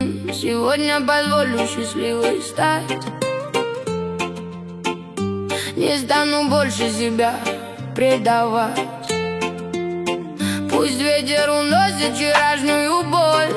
Сегодня позволю счастливой стать. Не стану больше себя предавать. Пусть ветер уносит вчерашнюю боль.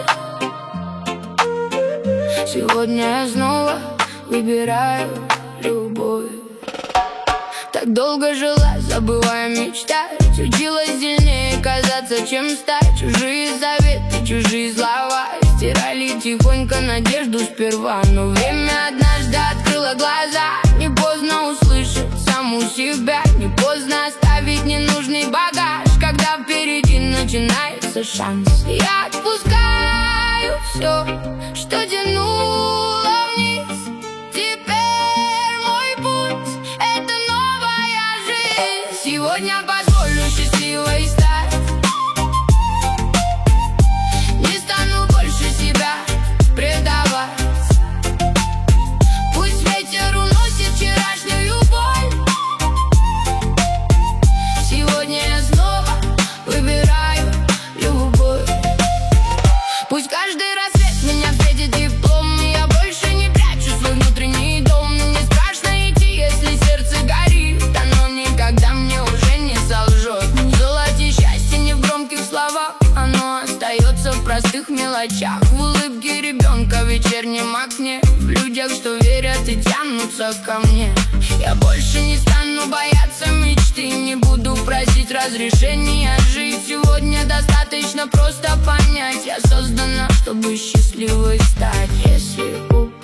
Сегодня я снова выбираю любовь. Так долго жила, забывая мечтать. Училась сильнее казаться, чем стать. Чужие заветы, чужие слова стирали тихонько надежду сперва. Но время однажды открыло глаза. Не поздно услышать саму себя. Не поздно оставить ненужный багаж, когда впереди начинается шанс. Я отпускаю все, что тянуло вниз. Теперь мой путь — это новая жизнь. Сегодня позволю счастливой стать. Не стану больше себя предавать. Пусть ветер уносит вчерашнюю боль. Сегодня я снова выбираю любовь. Пусть каждый рассвет меня встретит теплом. Я больше не прячу свой внутренний дом. Не страшно идти, если сердце горит. Оно никогда мне уже не солжет. Золоте счастье не в громких словах. Оно остается в простых мелочах. В улыбке ребенка в вечернем окне. В людях, что верят и тянутся ко мне. Я больше не стану бояться мечты. Не буду просить разрешения жить. Сегодня достаточно просто понять: я создана, чтобы счастливой стать. Если